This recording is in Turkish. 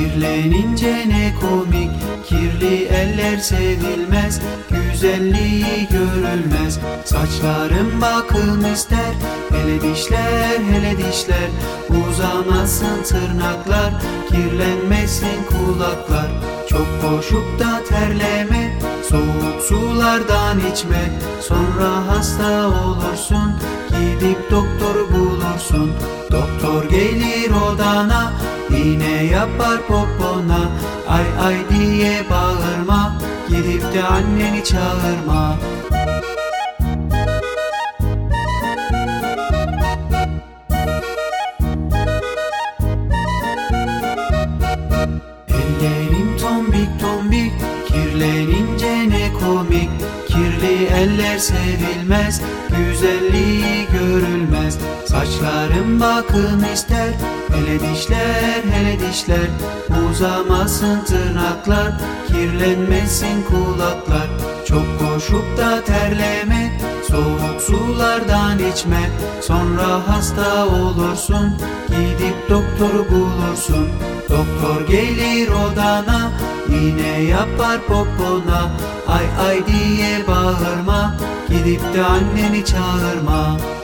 Kirlenince ne komik, kirli eller sevilmez, güzelliği görülmez. Saçların bakım ister, hele dişler, hele dişler. Uzamasın tırnaklar, kirlenmesin kulaklar. Çok koşup da terleme, soğuk sulardan içme. Sonra hasta olursun, gidip doktor bulursun. Doktor gelir odana, iğne yapar popona. Ay ay diye bağırma, gidip de anneni çağırma. Ellerim tombik tombik, kirlenince ne komik. Kirli eller sevilmez, güzelliği görülmez. Saçlarım bakım ister, hele dişler, hele dişler. Uzamasın tırnaklar, kirlenmesin kulaklar. Çok koşup da terleme, soğuk sulardan içme. Sonra hasta olursun, gidip doktoru bulursun. Doktor gelir odana, iğne yapar popona. Ay ay diye bağırma, gidip de anneni çağırma.